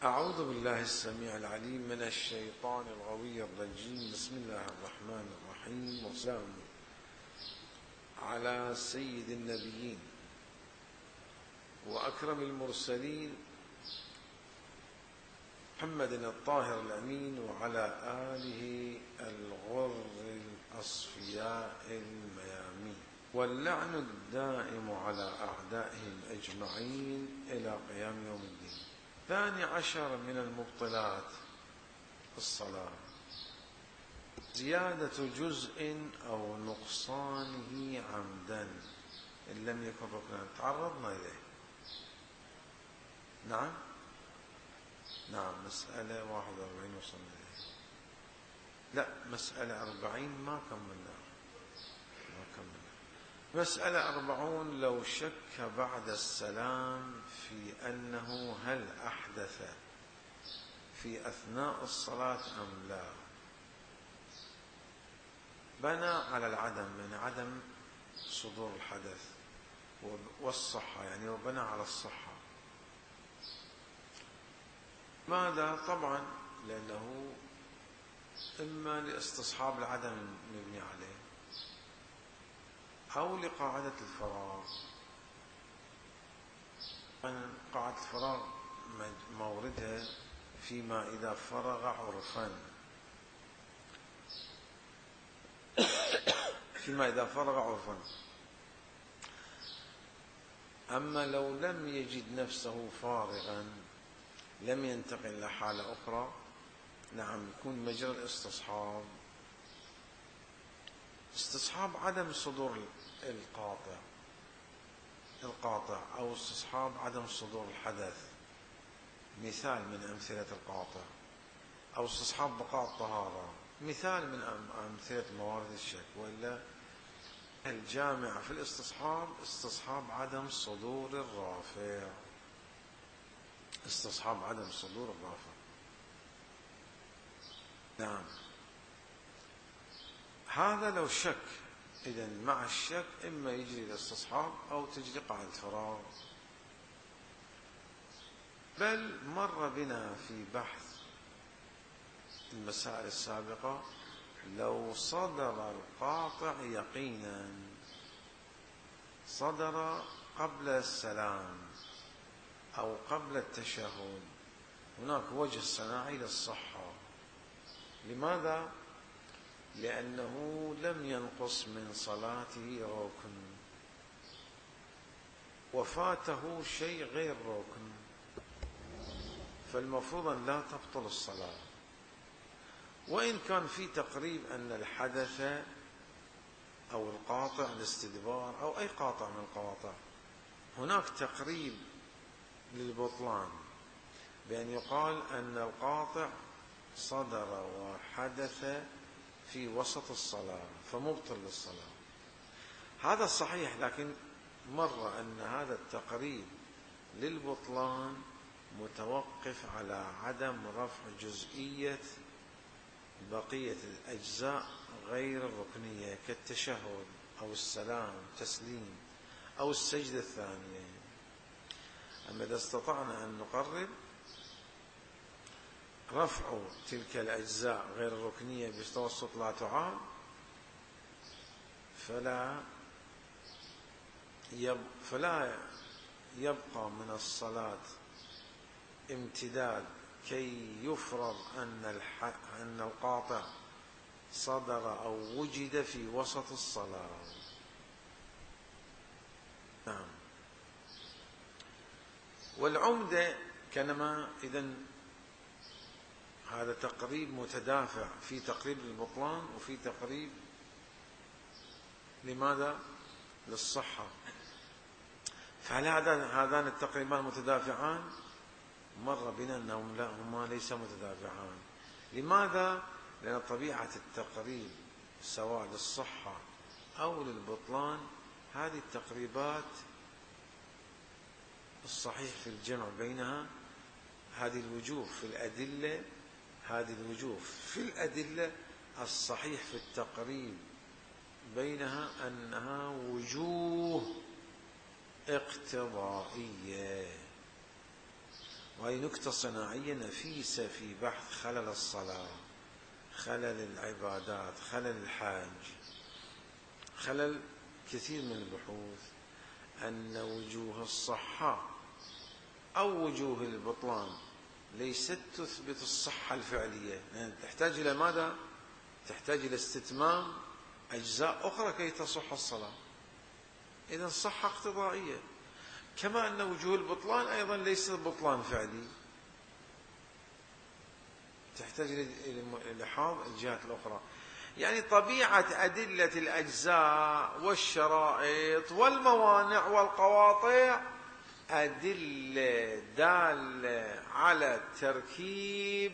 أعوذ بالله السميع العليم من الشيطان الغوي الرجيم. بسم الله الرحمن الرحيم، والسلام على سيد النبيين وأكرم المرسلين محمد الطاهر الأمين، وعلى آله الغر الأصفياء الميامين، واللعن الدائم على أعدائهم أجمعين إلى قيام يوم الدين. 12 من المبطلات الصلاة: زيادة جزء أو نقصانه عمدا إن لم يكن ركنا. تعرضنا إليه. نعم مسألة 41 وصلنا إليه. لا، مسألة 40 ما كملنا. مسألة 40: لو شك بعد السلام في أنه هل أحدث في أثناء الصلاة أم لا، بنى على العدم، من عدم صدور الحدث، والصحة يعني وبنى على الصحة. ماذا؟ طبعا لأنه إما لاستصحاب العدم مبني عليه، أو لقاعدة الفراغ. قاعدة الفراغ موردها فيما إذا فرغ عرفا، أما لو لم يجد نفسه فارغا، لم ينتقل إلى حالة أخرى، نعم يكون مجرى الاستصحاب استصحاب عدم صدور القاطع أو استصحاب عدم صدور الحدث، مثال من أمثلة القاطع، أو استصحاب بقاء الطهارة، مثال من أمثلة موارد الشك. وإلا الجامع في الاستصحاب استصحاب عدم صدور الرافع، نعم. هذا لو شك. إذن مع الشك إما يجري الاستصحاب أو تجري قاعدة الفراغ. بل مر بنا في بحث المسائل السابقة: لو صدر القاطع يقينا، صدر قبل السلام أو قبل التشهد، هناك وجه صناعي للصحة. لماذا؟ لأنه لم ينقص من صلاته ركن، وفاته شيء غير ركن، فالمفروض أن لا تبطل الصلاة. وإن كان في تقريب أن الحدث أو القاطع الاستدبار أو أي قاطع من القواطع، هناك تقريب للبطلان بأن يقال أن القاطع صدر وحدث في وسط الصلاة فمبطل للصلاة. هذا صحيح، لكن مر أن هذا التقريب للبطلان متوقف على عدم رفع جزئية بقية الأجزاء غير الركنية، كالتشهد أو السلام تسليم أو السجدة الثانية. أما إذا استطعنا أن نقرب رفع تلك الأجزاء غير الركنية بتوسط لا تعاد، فلا يبقى من الصلاة امتداد كي يفرض أن القاطع صدر أو وجد في وسط الصلاة. نعم. والعمدة كانما إذن هذا تقريب متدافع، في تقريب للبطلان وفي تقريب لماذا؟ للصحة. فهل هذان التقريبان متدافعان؟ مر بنا أنهما ليس متدافعان. لماذا؟ لأن طبيعة التقريب سواء للصحة أو للبطلان، هذه التقريبات الصحيح في الجمع بينها، هذه الوجوه في الأدلة الصحيح في التقريب بينها أنها وجوه اقتضائية، وهي نكتة صناعية نفيسة في بحث خلل الصلاة، خلل العبادات، خلل الحاج، خلل كثير من البحوث، أن وجوه الصحة أو وجوه البطلان ليست تثبت الصحة الفعلية، يعني تحتاج إلى ماذا؟ تحتاج إلى استتمام أجزاء أخرى كي تصح الصلاة. إذن الصحة اقتضائية، كما أن وجوه البطلان أيضا ليست بطلان فعلي، تحتاج إلى لحاظ الجهات الأخرى. يعني طبيعة أدلة الأجزاء والشرائط والموانع والقواطع أدلة دالة على التركيب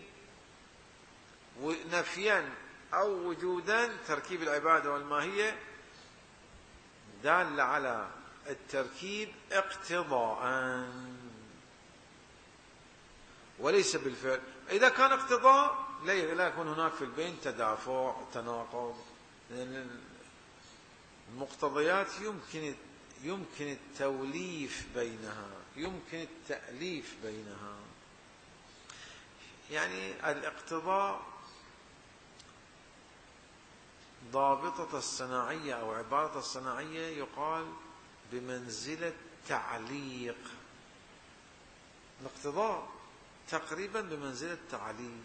نفيا أو وجودا، تركيب العبادة والماهية دالة على التركيب اقتضاء وليس بالفعل. إذا كان اقتضاء لا يكون هناك في البين تدافع تناقض، لأن المقتضيات يمكن التوليف بينها، يمكن التأليف بينها. يعني الاقتضاء ضابطة الصناعية أو عبارة الصناعية يقال بمنزلة تعليق، الاقتضاء تقريبا بمنزلة تعليق،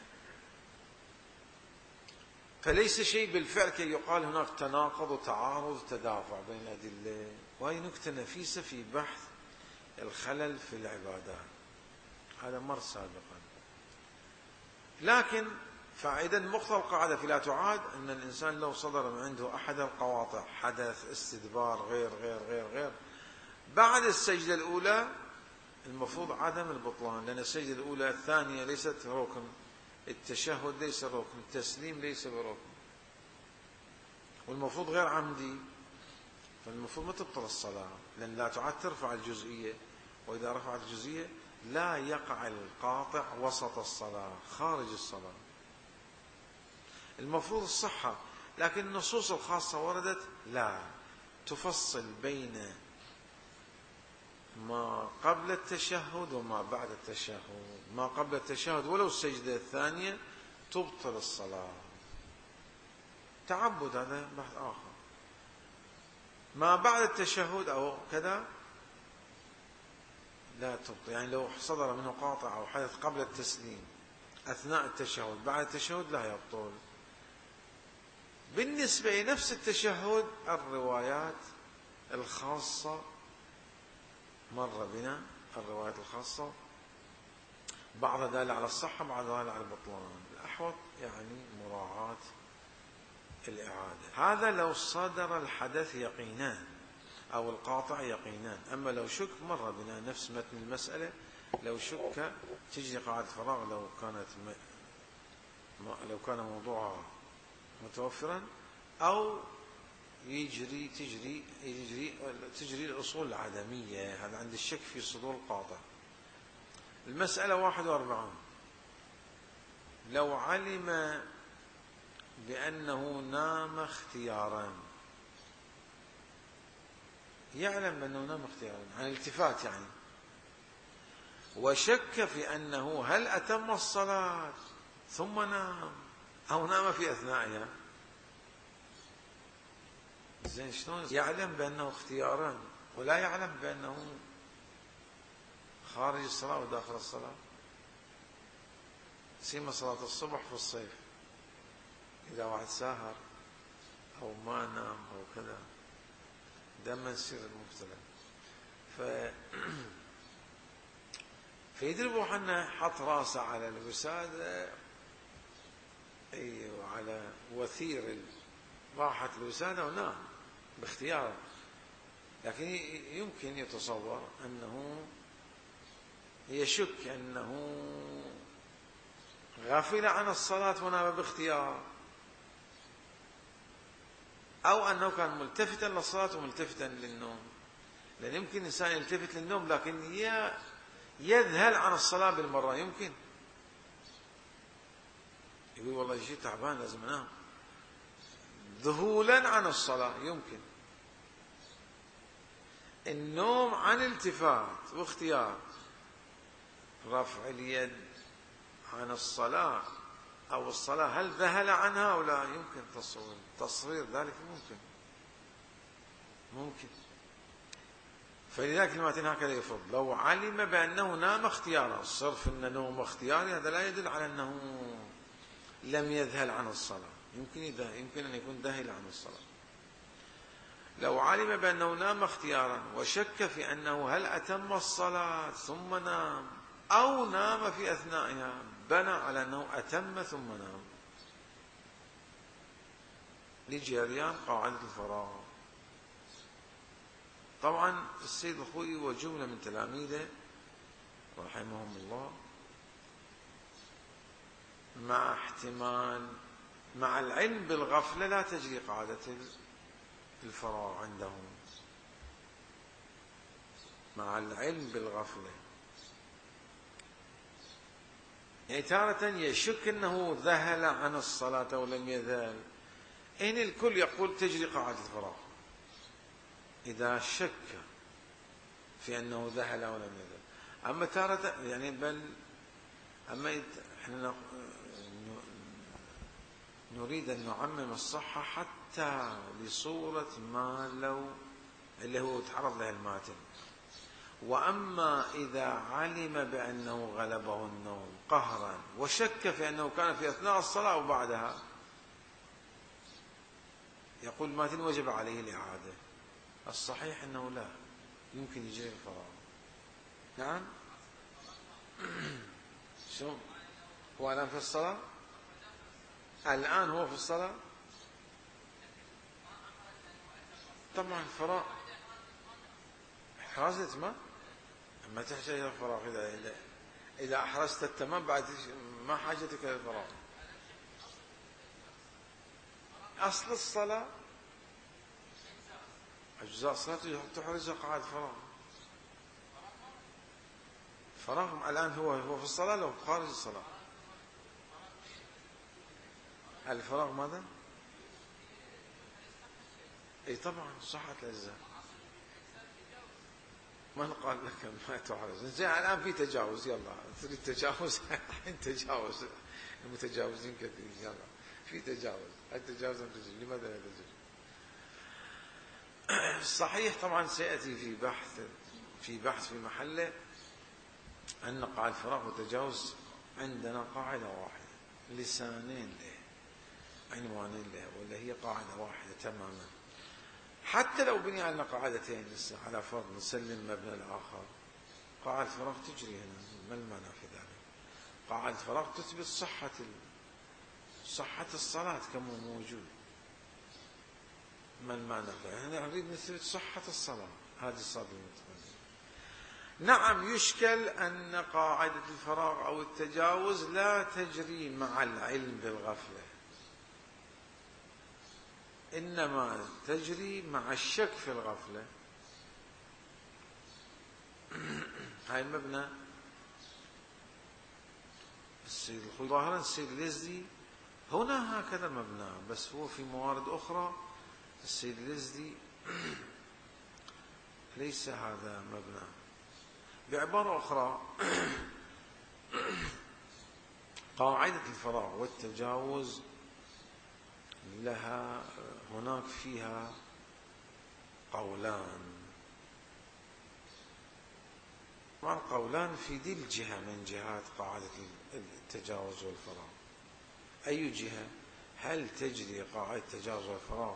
فليس شيء بالفعل كي يقال هناك تناقض وتعارض وتدافع بين الأدلة. وهي نكتة نفيسة في بحث الخلل في العبادات، هذا مر سابقا. لكن فإذا مقتضى القاعدة في لا تعاد أن الإنسان لو صدر من عنده أحد القواطع، حدث، استدبار، غير غير غير غير، بعد السجدة الأولى المفروض عدم البطلان، لأن السجدة الأولى الثانية ليست ركن، التشهد ليس ركن، التسليم ليس بركن، والمفروض غير عمدي، فالمفروض ما تبطل الصلاة، لأن لا تعاد ترفع الجزئية، وإذا رفعت الجزئية لا يقع القاطع وسط الصلاة خارج الصلاة، المفروض الصحة. لكن النصوص الخاصة وردت لا تفصل بين ما قبل التشهد وما بعد التشهد. ما قبل التشهد ولو السجدة الثانية تبطل الصلاة، تعبد، هذا بحث آخر. ما بعد التشهد أو كذا لا تبطل، يعني لو صدر منه قاطع أو حدث قبل التسليم أثناء التشهد بعد التشهد لا يبطل. بالنسبة لنفس التشهد الروايات الخاصة مر بنا، الروايات الخاصة بعضها دالة على الصحة بعضها دالة على البطلان، الأحوط يعني مراعاة الإعادة. هذا لو صدر الحدث يقينان أو القاطع يقينان. أما لو شك مر بنا نفس متن المسألة، لو شك تجري قاعدة فراغ لو كان موضوعها متوفرا، أو تجري الأصول العدمية. هذا عند الشك في صدور القاطع. المسألة 41، لو علم بأنه نام اختيارا، يعلم بأنه نام اختيارا عن الالتفات يعني، وشك في أنه هل أتم الصلاة ثم نام أو نام في أثنائها، زين شلون يعلم بأنه اختيارا ولا يعلم بأنه خارج الصلاة وداخل الصلاة؟ سيما صلاة الصبح في الصيف، إذا واحد ساهر أو ما نام أو كذا دائما يصير المبتلى. فيدري بوحنا حط راسه على الوسادة، وعلى وثير راحت الوسادة ونام باختياره، لكن يمكن يتصور أنه يشك أنه غفل عن الصلاة ونام باختيار، أو أنه كان ملتفتا للصلاة وملتفتا للنوم. لأن يمكن الإنسان يلتفت للنوم لكن يذهل عن الصلاة بالمرة، يمكن يقول والله شيء تعبان لازم أنام، ذهولا عن الصلاة يمكن. النوم عن التفات واختيار، رفع اليد عن الصلاة أو الصلاة هل ذهل عنها أو لا؟ يمكن تصوير ذلك ممكن. فلذلك المتن هكذا يفرض لو علم بأنه نام اختيارا. الصرف أن نوم اختياري هذا لا يدل على أنه لم يذهل عن الصلاة، يمكن أن يكون ذهل عن الصلاة. لو علم بأنه نام اختيارا وشك في أنه هل أتم الصلاة ثم نام أو نام في أثنائها بنى على أنه أتم ثم نام لجريان قاعدة الفراغ. طبعا السيد الخوئي وجملة من تلاميذه رحمهم الله مع احتمال مع العلم بالغفلة لا تجري قاعدة الفراغ عندهم، مع العلم بالغفلة. يعني تارة يشك أنه ذهل عن الصلاة أو لم يذهل، إن الكل يقول تجري قاعدة الفراغ إذا شك في أنه ذهل أو لم يذهل. أما تارة يعني أما إحنا نريد أن نعمم الصحة حتى لصورة ما لو اللي هو تعرض له الماتن. وأما إذا علم بأنه غلبه النوم قهرا وشك في أنه كان في أثناء الصلاة أو بعدها، يقول الماتن وجب عليه الإعادة. الصحيح أنه لا يمكن يجري الفراغ. نعم. شو هو الآن في الصلاة؟ الآن هو في الصلاة. طبعا الفراغ حرزت ما تحتاج إلى الفراغ. إذا أحرزت التمام بعد ما حاجتك إلى الفراغ. أصل الصلاة أجزاء الصلاة تحرز قاعدة فراغ. فراغ الآن هو في الصلاة لو خارج الصلاة. الفراغ ماذا؟ اي طبعا صحة الأجزاء. من قال لك ما تحرز؟ زين الآن في تجاوز، يلا تريد تجاوز الحين تجاوز، المتجاوزين كثير، يلا في تجاوز. التجاوز لماذا لا تجاوز؟ صحيح طبعا سيأتي في بحث في محله أن قاعدة الفراغ والتجاوز عندنا قاعدة واحدة، لسانين له، عنوانين له، ولا هي قاعدة واحدة تماما. حتى لو بني على قاعدتين على فرض نسلم مبنى الآخر، قاعدة الفراغ تجري هنا. ما المعنى في ذلك؟ قاعدة الفراغ تثبت صحة الصلاة كما موجود. ما المعنى؟ احنا نريد نثبت صحة الصلاة، هذه الصلاة المتقدمة. نعم يشكل أن قاعدة الفراغ أو التجاوز لا تجري مع العلم بالغفلة، إنما تجري مع الشك في الغفلة. هاي المبنى السيد الخوئي ظاهرا السيد اليزدي هنا هكذا مبنى، بس هو في موارد أخرى السيد اليزدي ليس هذا مبنى. بعبارة أخرى قاعدة الفراغ والتجاوز لها هناك فيها قولان. طبعا قولان في دي الجهة من جهات قاعدة التجاوز والفراغ. أي جهة؟ هل تجري قاعدة التجاوز والفراغ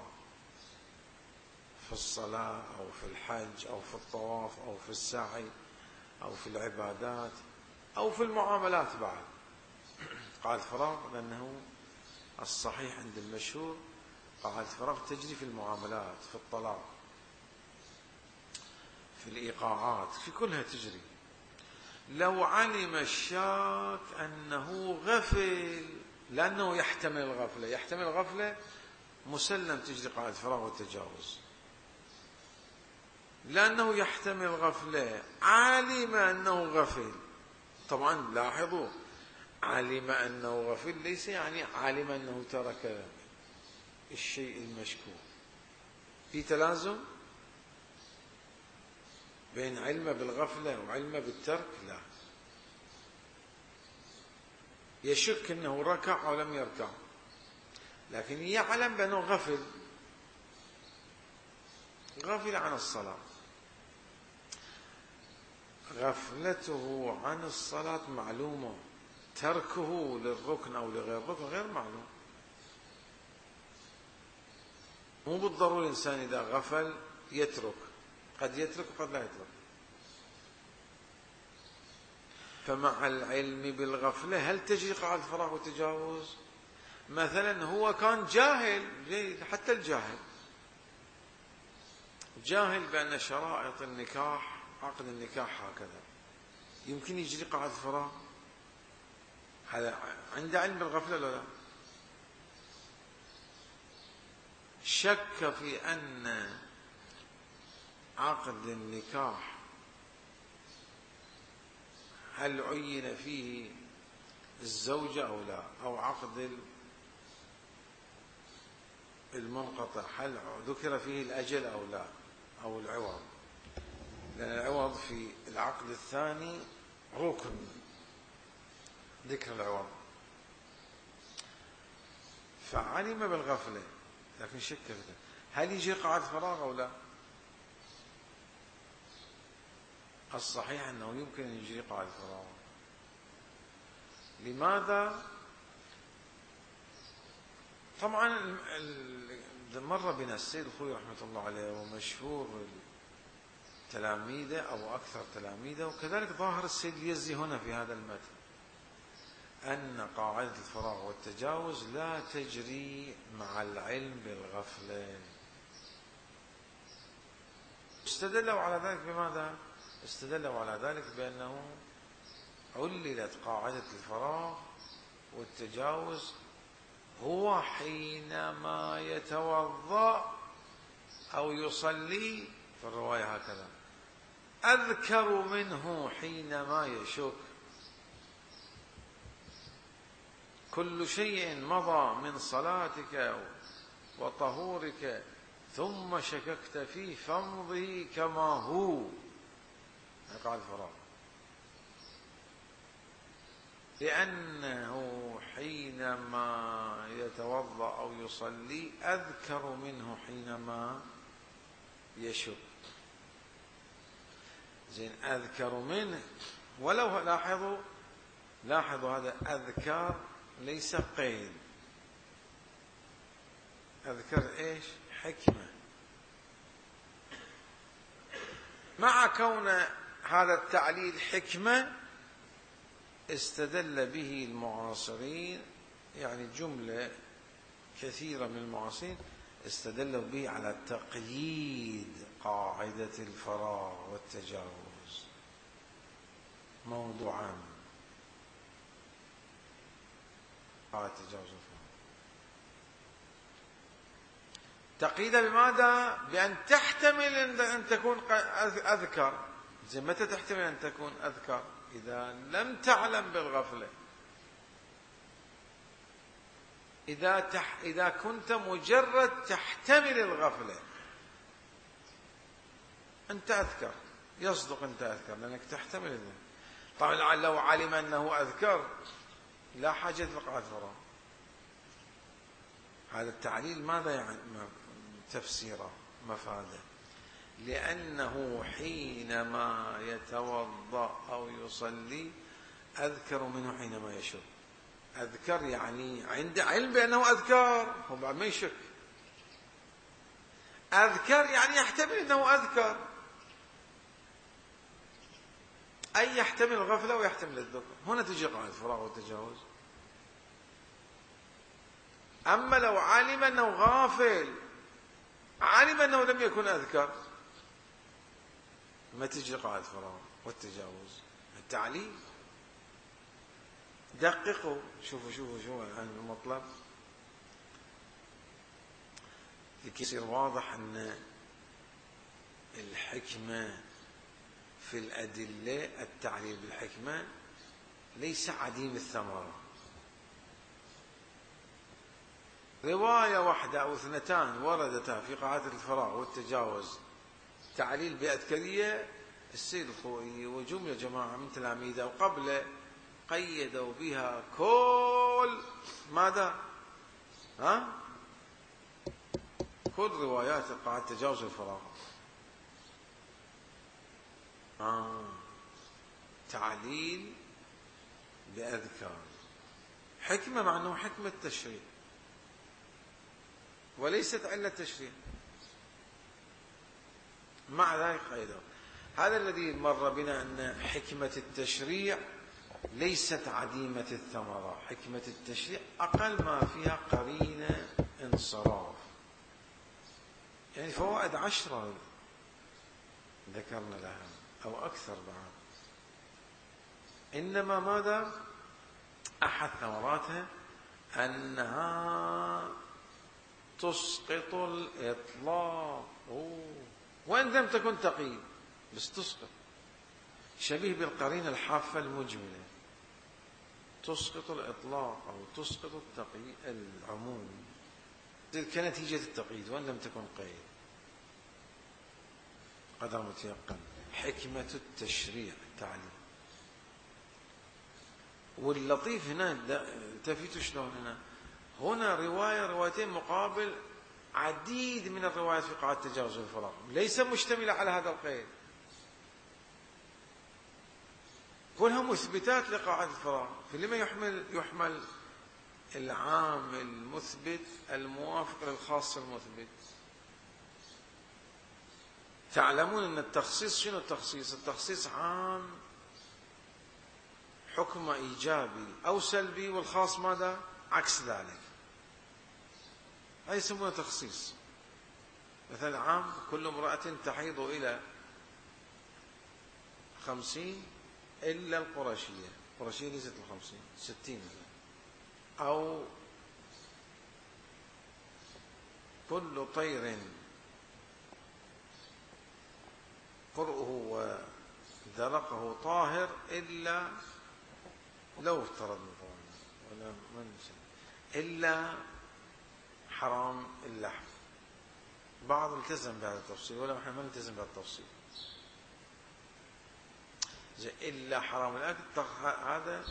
في الصلاة أو في الحج أو في الطواف أو في السعي أو في العبادات أو في المعاملات بعد؟ قاعدة الفراغ لأنه الصحيح عند المشهور قاعدة الفراغ تجري في المعاملات، في الطلاق، في الإيقاعات، في كلها تجري. لو علم الشاك أنه غفل، لأنه يحتمل الغفلة مسلم تجري قاعدة الفراغ والتجاوز. لأنه يحتمل غفلة، علم أنه غفل. طبعا لاحظوا علم أنه غفل ليس يعني علم أنه ترك الشيء المشكوك. في تلازم بين علم بالغفلة وعلم بالترك؟ لا. يشك أنه ركع أو لم يركع، لكن يعلم بأنه غفل عن الصلاة. غفلته عن الصلاة معلومة، تركه للركن أو لغير الركن غير معلوم. مو بالضروري الإنسان إذا غفل يترك، قد يترك وقد لا يترك. فمع العلم بالغفلة هل تجري قاعدة الفراغ والتجاوز؟ مثلا هو كان جاهل، حتى الجاهل جاهل بأن شرائط النكاح، عقد النكاح هكذا، يمكن يجري قاعدة الفراغ؟ هذا عنده علم بالغفلة ولا لا؟ شك في أن عقد النكاح هل عين فيه الزوجة أو لا، أو عقد المنقطع هل ذكر فيه الأجل أو لا، أو العوض، لأن العوض في العقد الثاني ركن، ذكر العوض. فعلم بالغفلة لكن شك في ذلك، هل يجي قاعدة فراغ أو لا؟ الصحيح أنه يمكن أن يجري قاعدة فراغ. لماذا؟ طبعا مر بنا السيد الخوي رحمة الله عليه ومشهور تلاميذه أو أكثر تلاميذه، وكذلك ظاهر السيد اليزي هنا في هذا المتن، أن قاعدة الفراغ والتجاوز لا تجري مع العلم بالغفلة. استدلوا على ذلك بماذا؟ استدلوا على ذلك بأنه عللت قاعدة الفراغ والتجاوز هو حينما يتوضأ أو يصلي، في الرواية هكذا، أذكر منه حينما يشك. كل شيء مضى من صلاتك وطهورك ثم شككت فيه فامضه كما هو، قاعدة الفراغ، لأنه حينما يتوضأ أو يصلي أذكر منه حينما يشك. زين، أذكر منه، ولو لاحظوا هذا أذكار ليس قيد، أذكر إيش؟ حكمة. مع كون هذا التعليل حكمة استدل به المعاصرين، يعني جملة كثيرة من المعاصرين استدلوا به على تقييد قاعدة الفراغ والتجاوز موضوعا. قاعدة التجاوز تقييد بماذا؟ بأن تحتمل أن تكون أذكر. زي متى تحتمل أن تكون أذكر؟ إذا لم تعلم بالغفلة. إذا كنت مجرد تحتمل الغفلة أنت أذكر، يصدق أنت أذكر لأنك تحتمل الغفلة. طبعا لو علم أنه أذكر لا حاجة لقاعدة الفراغ. هذا التعليل ماذا يعني؟ تفسيره مفاده، لأنه حينما يتوضأ أو يصلي أذكر منه حينما يشك. أذكر يعني عنده علم بأنه أذكر، هو بعد ما يشك. أذكر يعني يحتمل أنه أذكر، أي يحتمل الغفلة ويحتمل الذكر. هنا تجي قاعدة الفراغ والتجاوز. أما لو علم أنه غافل، علم أنه لم يكن أذكر، ما تجي قاعدة الفراغ والتجاوز. التعليل دققوا، شوفوا الآن المطلب لكي يصير واضح أن الحكمة في الأدلة، التعليل بالحكمة ليس عديم الثمرة. رواية واحدة أو اثنتان وردتا في قاعدة الفراغ والتجاوز تعليل بأذكرية، السيد الخوئي وجملة جماعة من تلاميذه وقبله قيدوا بها كل ماذا؟ كل روايات قاعدة تجاوز الفراغ. تعليل بأذكار، حكمة، مع أنه حكمة تشريع وليست علة تشريع، مع ذلك قيدوا. هذا الذي مر بنا أن حكمة التشريع ليست عديمة الثمرة، حكمة التشريع أقل ما فيها قرينة انصراف، يعني فوائد 10 ذكرنا لها أو أكثر بعد. إنما ماذا؟ أحد ثمراتها أنها تسقط الإطلاق، وإن لم تكن تقييد بس تسقط، شبيه بالقرينة الحافة المجملة، تسقط الإطلاق أو تسقط التقييد العموم كنتيجة التقييد وإن لم تكن قيد. قدر متيقن. حكمة التشريع التعليم. واللطيف هنا التفتوا شلون هنا روايتين مقابل عديد من الروايات في قاعدة تجاوز الفراغ ليس مشتملة على هذا القيد، كلها مثبتات لقاعدة الفراغ. فلما يحمل العام المثبت الموافق للخاص المثبت؟ تعلمون أن التخصيص شنو التخصيص؟ التخصيص عام حكم إيجابي أو سلبي، والخاص ماذا؟ عكس ذلك. هذا يسمونه تخصيص. مثلا عام كل امرأة تحيض إلى 50 إلا القرشية، القرشية ليست 50 60 مثلا. أو كل طير قرؤه وذرقه طاهر إلا، لو افترضنا ولا من إلا حرام اللحم. بعض التزم بهذا التفصيل ولا نحن ما نلتزم بهذا التفصيل. إلا حرام الأكل، هذا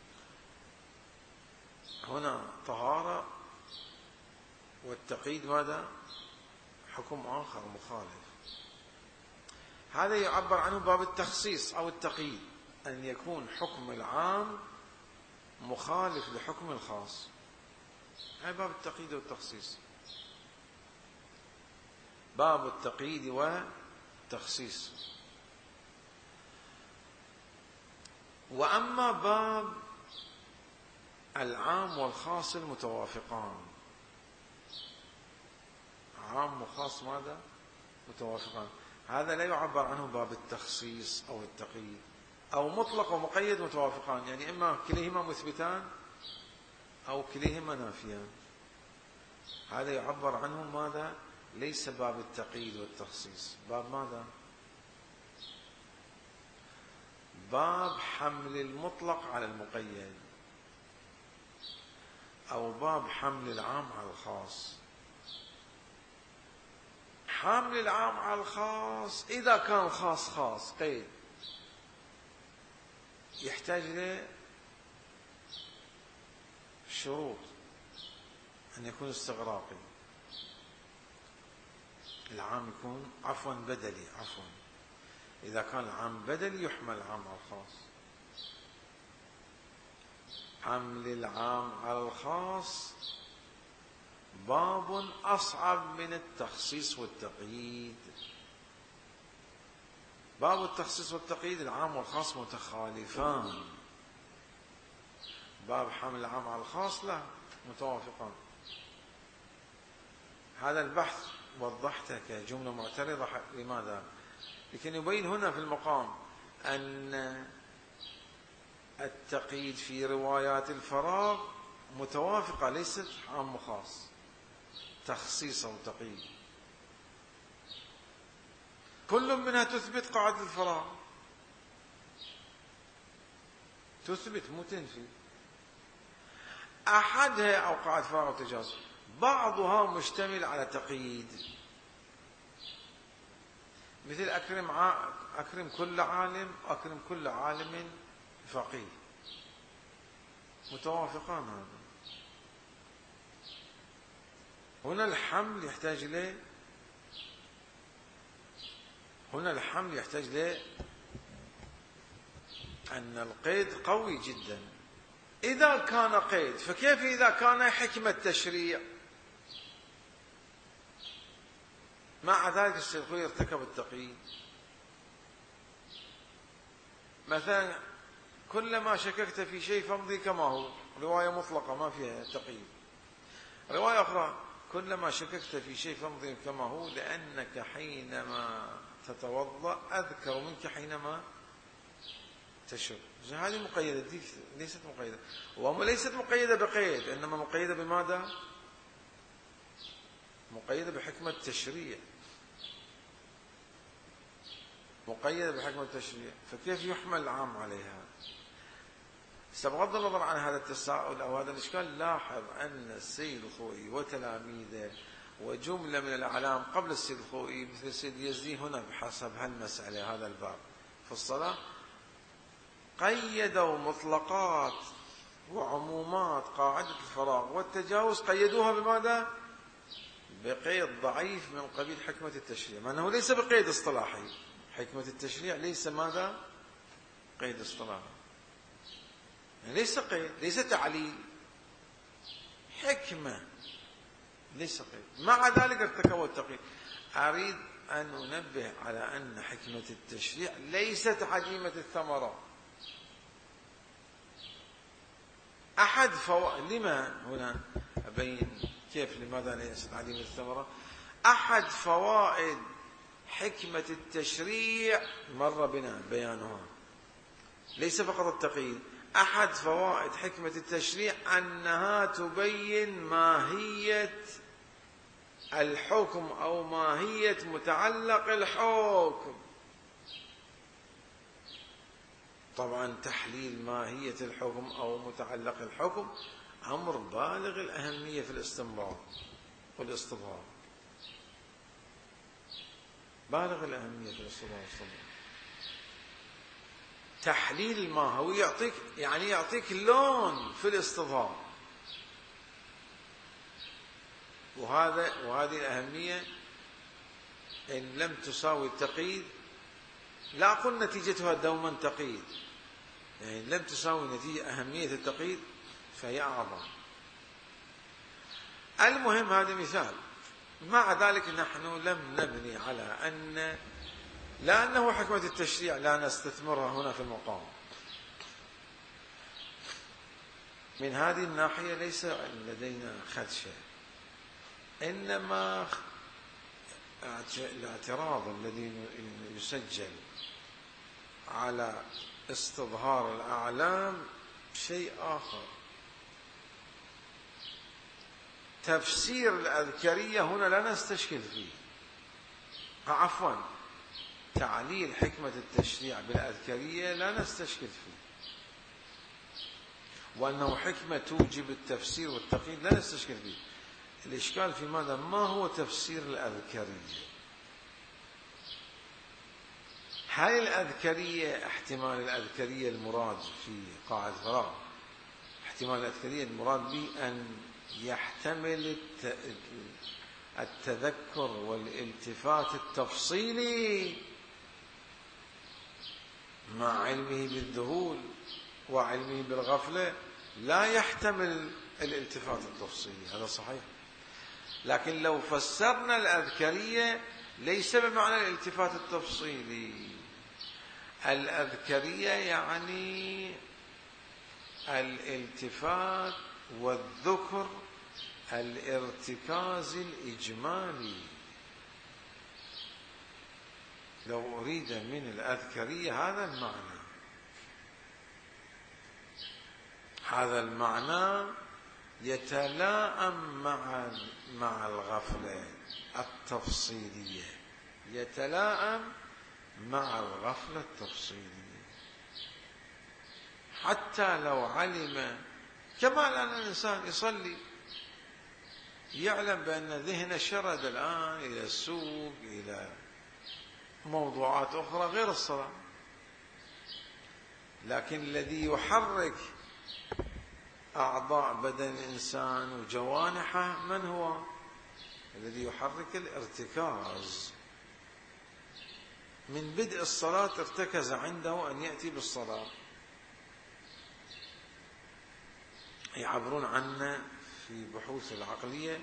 هنا طهارة، والتقييد ماذا؟ حكم آخر مخالف. هذا يعبر عنه باب التخصيص أو التقييد، أن يكون حكم العام مخالف لحكم الخاص. هذا باب التقييد والتخصيص، باب التقييد والتخصيص. وأما باب العام والخاص المتوافقان، عام وخاص ماذا؟ متوافقان، هذا لا يعبر عنه باب التخصيص أو التقييد. أو مطلق ومقيد متوافقان، يعني إما كليهما مثبتان أو كليهما نافيان. هذا يعبر عنه ماذا؟ ليس باب التقييد والتخصيص، باب ماذا؟ باب حمل المطلق على المقيد، أو باب حمل العام على الخاص. حمل العام على الخاص إذا كان الخاص خاص قيد يحتاج إلى شروط، أن يكون استغراقي، العام يكون بدلي. إذا كان العام بدلي يحمل العام على الخاص. حمل العام على الخاص باب أصعب من التخصيص والتقييد. باب التخصيص والتقييد العام والخاص متخالفان، باب حمل العام على الخاص لا، متوافقان. هذا البحث وضحته كجملة معترضة. لماذا؟ لكن يبين هنا في المقام أن التقييد في روايات الفراغ متوافقة، ليست عام وخاص، تخصيص أو تقييد. كل منها تثبت قاعدة الفراغ، تثبت مو تنفي. أحدها أو قاعدة فراغ وتجاوز، بعضها مشتمل على تقييد، مثل أكرم كل عالم، أكرم كل عالم فقيه. متوافقان. هذا هنا الحمل يحتاج إليه، هنا الحمل يحتاج إليه أن القيد قوي جدا. إذا كان قيد فكيف إذا كان حكمة تشريع؟ مع ذلك السيد الخوئي ارتكب التقييد. مثلا كلما شككت في شيء فامضي كما هو، رواية مطلقة ما فيها تقييد. رواية أخرى كلما شككت في شيء فامضي كما هو لأنك حينما تتوضأ أذكر منك حينما تشرب. هذه مقيدة، دي ليست مقيدة، وليست مقيدة بقيد، إنما مقيدة بماذا؟ مقيدة بحكمة تشريع، مقيدة بحكمة التشريع، فكيف يحمل العام عليها؟ بغض النظر عن هذا التساؤل أو هذا الإشكال، لاحظ أن السيد الخوئي وتلاميذه وجملة من الأعلام قبل السيد الخوئي مثل السيد يزدي هنا بحسب هالمسألة هذا الباب في الصلاة قيدوا مطلقات وعمومات قاعدة الفراغ والتجاوز، قيدوها بماذا؟ بقيد ضعيف من قبيل حكمة التشريع، مع أنه ليس بقيد اصطلاحي. حكمة التشريع ليس ماذا؟ قيد اصطلاحي، يعني ليس قيد، ليس تعليل، حكمة، ليس قيد. مع ذلك ارتكبوا التقييد. أريد أن أنبه على أن حكمة التشريع ليست عديمة الثمرة. أحد لما هنا أبين كيف لماذا ليست عديمة الثمرة؟ أحد فوائد حكمة التشريع مر بنا بيانها، ليس فقط التقييد. أحد فوائد حكمة التشريع أنها تبين ماهية الحكم أو ماهية متعلق الحكم. طبعا تحليل ماهية الحكم أو متعلق الحكم أمر بالغ الأهمية في الاستنباط والاستظهار، بالغ الأهمية في الاستنباط والاستظهار. تحليل الماهوي يعطيك، يعني يعطيك لون في الاستظهار، وهذه الأهمية إن لم تساوي التقييد، لا أقول نتيجتها دوما تقييد، يعني لم تساوي نتيجة أهمية التقييد فهي أعظم. المهم هذا مثال. مع ذلك نحن لم نبني على أن لأنه حكمة التشريع لا نستثمرها هنا في المقام. من هذه الناحية ليس لدينا خدشة، إنما الاعتراض الذي يسجل على استظهار الأعلام شيء آخر. تفسير الأذكرية هنا لا نستشكل فيه، عفوا تعليل حكمة التشريع بالأذكرية لا نستشكل فيه، وأنه حكمة توجب التفسير والتقييد لا نستشكل فيه. الإشكال في ماذا؟ ما هو تفسير الأذكرية؟ هل الأذكرية احتمال الأذكرية المراد في قاعدة فراغ، احتمال الأذكرية المراد به أن يحتمل التذكر والالتفات التفصيلي مع علمه بالذهول وعلمه بالغفلة، لا يحتمل الالتفات التفصيلي، هذا صحيح. لكن لو فسرنا الأذكرية ليس بمعنى الالتفات التفصيلي، الأذكرية يعني الالتفات والذكر الارتكاز الإجمالي. لو أريد من الأذكرية هذا المعنى، هذا المعنى يتلائم مع الغفلة التفصيلية، يتلائم مع الغفلة التفصيلية. حتى لو علم، كما الآن الإنسان يصلي يعلم بأن ذهنه شرد الآن إلى السوق، إلى موضوعات أخرى غير الصلاة، لكن الذي يحرك أعضاء بدن الإنسان وجوانحه، من هو الذي يحرك؟ الارتكاز. من بدء الصلاة ارتكز عنده أن يأتي بالصلاة. يعبرون عنه في بحوث العقلية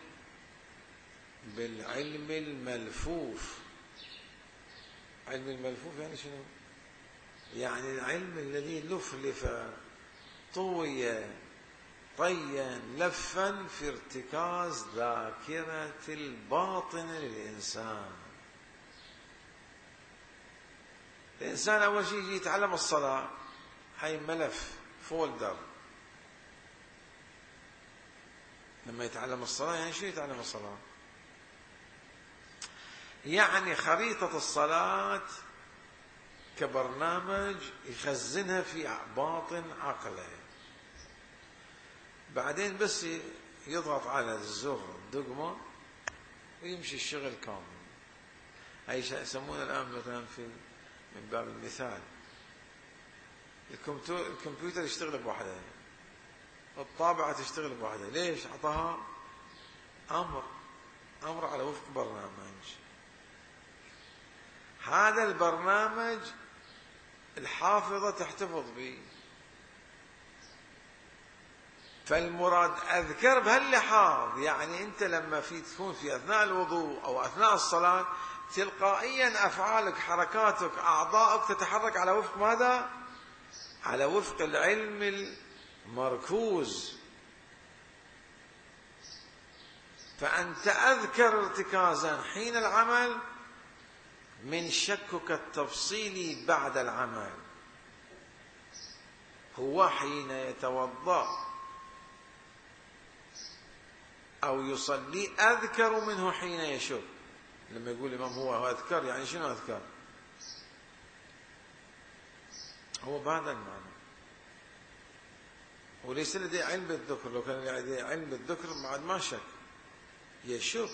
بالعلم الملفوف. علم الملفوف يعني شنو؟ يعني العلم الذي لفلف طوي طيا لفا في ارتكاز ذاكرة الباطن للإنسان. الإنسان أول شيء يجي يتعلم الصلاة، هاي ملف فولدر. لما يتعلم الصلاة يعني شو يتعلم الصلاة؟ يعني خريطة الصلاة كبرنامج يخزنها في باطن عقله. بعدين بس يضغط على الزر الدقمة ويمشي الشغل كامل. هاي يسمونه الآن مثلا من باب المثال الكمبيوتر يشتغل بوحده، الطابعة تشتغل بوحده. ليش؟ أعطاها أمر على وفق برنامج. هذا البرنامج الحافظة تحتفظ به. فالمراد أذكر بهاللحاظ، يعني أنت لما تكون في أثناء الوضوء أو أثناء الصلاة تلقائيا أفعالك حركاتك أعضائك تتحرك على وفق ماذا؟ على وفق العلم المركوز. فأنت أذكر ارتكازا حين العمل من شكك التفصيلي بعد العمل. هو حين يتوضأ أو يصلي أذكر منه حين يشك. لما يقول الإمام هو أذكر، يعني شنو أذكر؟ هو بهذا المعنى. وليس لديه علم بالذكر. لو كان لديه علم بالذكر بعد ما شك، يشك.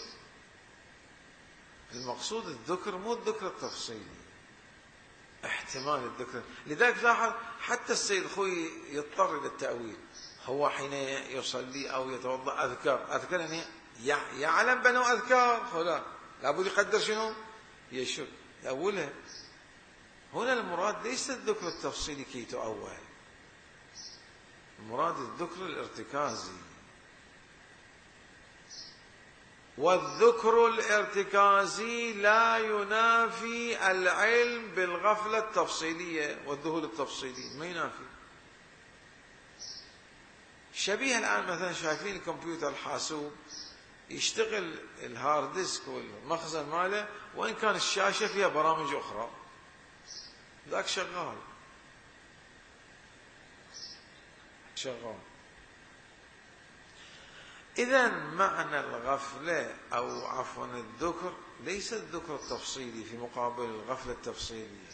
المقصود الذكر مو الذكر التفصيلي، احتمال الذكر. لذلك لاحظ حتى السيد خوي يضطر إلى التأويل. هو حين يصلي أو يتوضأ أذكر يعني يعلم بأنه أذكار، فلا لابد يقدر شنو؟ يشك، يأولها. هنا المراد ليس الذكر التفصيلي كي تؤول، المراد الذكر الارتكازي. والذكر الارتكازي لا ينافي العلم بالغفلة التفصيلية والذهول التفصيلي، ما ينافي. شبيه الآن مثلا شايفين الكمبيوتر الحاسوب يشتغل الهارد ديسك والمخزن ماله، وإن كان الشاشة فيها برامج أخرى، ذاك شغال. إذا معنى الغفلة أو عفوا الذكر ليس الذكر التفصيلي في مقابل الغفلة التفصيلية،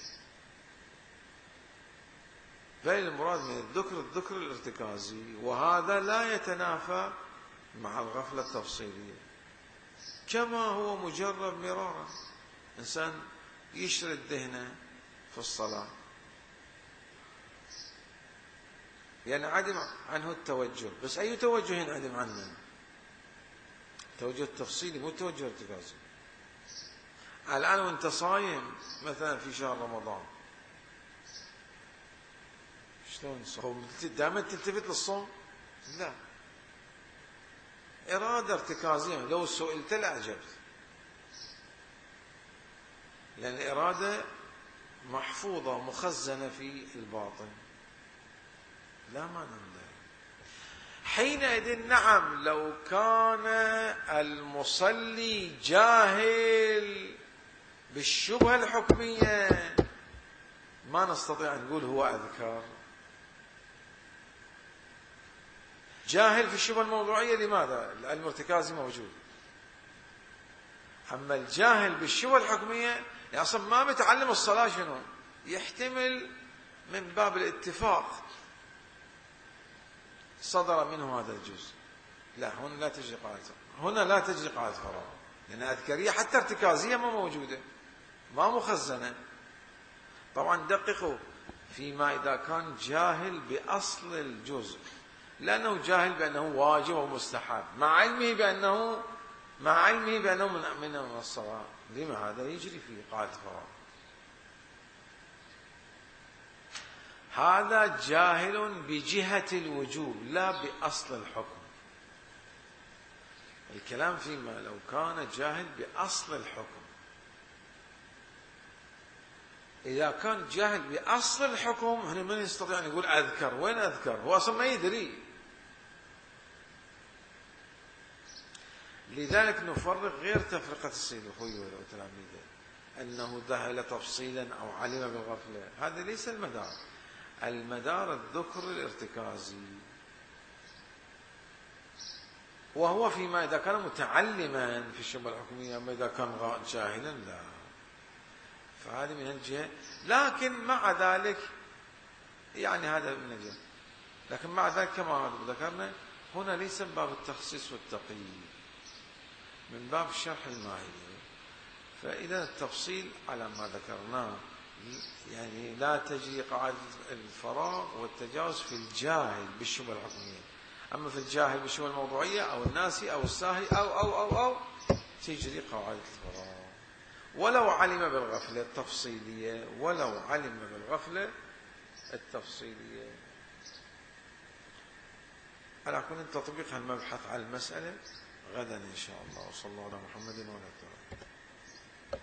بل المراد من الذكر الارتكازي، وهذا لا يتنافى مع الغفلة التفصيلية. كما هو مجرب مرارا، إنسان يشرد ذهنه في الصلاة، يعني عدم عنه التوجه. بس أي توجه ينعدم عنه؟ التوجه التفصيلي مو التوجه الارتكازي. الآن وانت صايم مثلا في شهر رمضان، شلون صوم؟ دائما تلتفت للصوم؟ لا، إرادة ارتكازية. لو سئلت لأجبت، لأن الإرادة محفوظة مخزنة في الباطن، لا ما نمدر. حينئذ نعم، لو كان المصلي جاهل بالشبهة الحكمية ما نستطيع أن نقول هو أذكار. جاهل في الشبهة الموضوعية، لماذا؟ العلم الارتكازي موجود. أما الجاهل بالشبهة الحكمية يعني أصلا ما بتعلم الصلاة شنو؟ يحتمل من باب الاتفاق صدر منه هذا الجزء. لا، هنا لا تجري قاعدة فراغ، لأن أذكرية حتى ارتكازية ما موجودة، ما مخزنة. طبعا دققوا فيما إذا كان جاهل بأصل الجزء، لأنه جاهل بأنه واجب ومستحب مع علمه بأنه من الصلاة. لما هذا يجري في قاعدة الفراغ. هذا جاهل بجهة الوجوب لا بأصل الحكم. الكلام فيما لو كان جاهل بأصل الحكم. إذا كان جاهل بأصل الحكم هنا من يستطيع أن يقول أذكر. وين أذكر؟ هو أصلا ما يدري. لذلك نفرق غير تفرقة السيد الخوي وتلاميذه أنه ذهل تفصيلا أو علم بالغفلة. هذا ليس المدار. المدار الذكر الارتكازي، وهو فيما إذا كان متعلما في الشبهة الحكمية. أما إذا كان جاهلا لا. فهذه من الجهة. لكن مع ذلك يعني هذا من الجهة. لكن مع ذلك كما ذكرنا هنا ليس من باب التخصيص والتقييد، من باب الشرح الماهية. فإذا التفصيل على ما ذكرناه يعني لا تجري قاعدة الفراغ والتجاوز في الجاهل بالشبهة الحكمية. أما في الجاهل بالشبهة الموضوعية أو الناسي أو الساهي أو تجري قاعدة الفراغ ولو علم بالغفلة التفصيلية. ولو علم بالغفلة التفصيلية. على كل تطبيق المبحث على المسألة غدا إن شاء الله. وصلى الله على محمد وعلى آله.